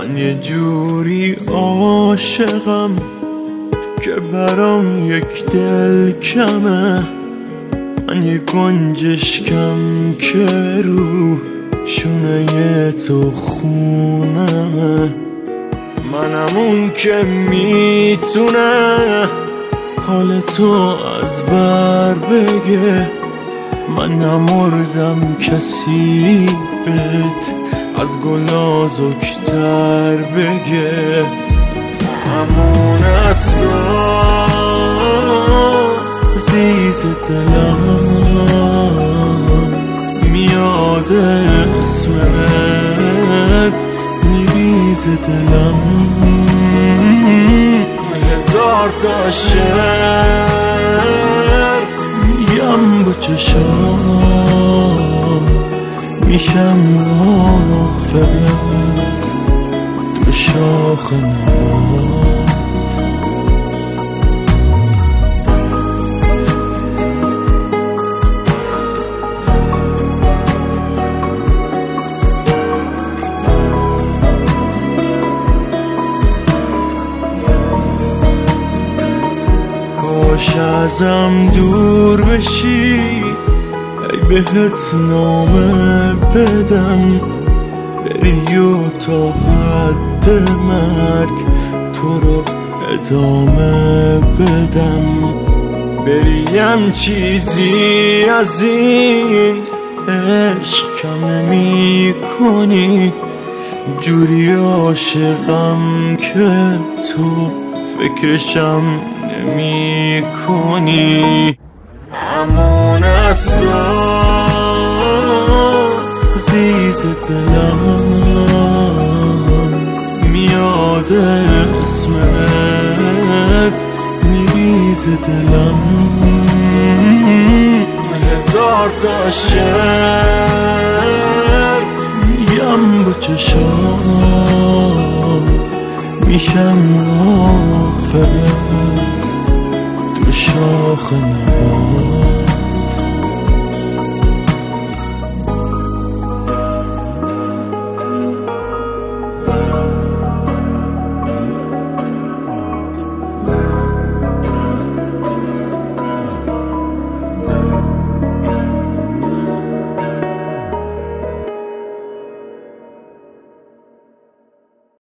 من یه جوری عاشقم که برام یک دل کمه. من یه گنجشکم که رو شونه تو خونمه. منم اون که میتونه حال تو از بر بگه. من نمردم کسی بهت از گلا زکتر بگه. همون عزیز دلم میاد اسمت میریز دلم. هزار تا شعر میم با چشام میشم حافظ تو شاخ نبات. کاش ازم دور بشی ای بهت نامه بدم. بری و تا حد مرگ تو رو ادامه بدم. بریم چیزی از این عشق کم نمی کنی. جوری عاشقم که تو فکرشم نمی کنی. همون عزیز دلم میاد اسمت میریز دلم. هزار تا شعر میم با چشام میشم حافظ تو شاخ نبات.